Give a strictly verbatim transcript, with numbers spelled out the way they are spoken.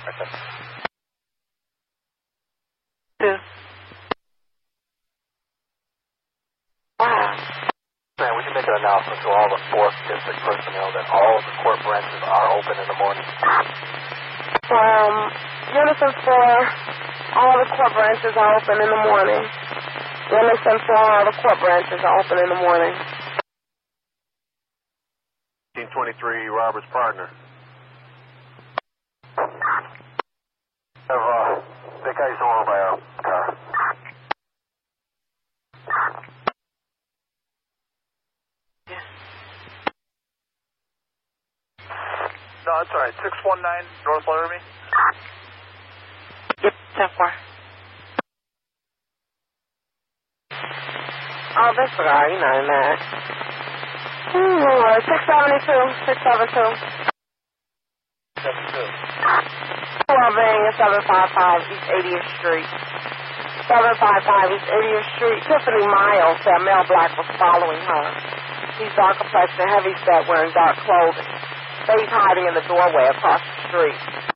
Okay. Two. Man, we can make an announcement to all the fourth District personnel that all of the court branches are open in the morning. Um, Unison four, all the court branches are open in the morning. Unison four, all the court branches are open in the morning. fifteen twenty-three, Robert's partner. Have, uh, that guy's over by our car. No, that's all right. six one nine North Laramie. Yep, ten four. Oh, that's all right. You're not in that. six seventy-two, six seventy-two. seven two. Loving is seven five five East eightieth Street. seven five five East eightieth Street. Tiffany Miles said Mel Black was following her. He's dark complexion, heavy set, wearing dark clothing. He's hiding in the doorway across the street.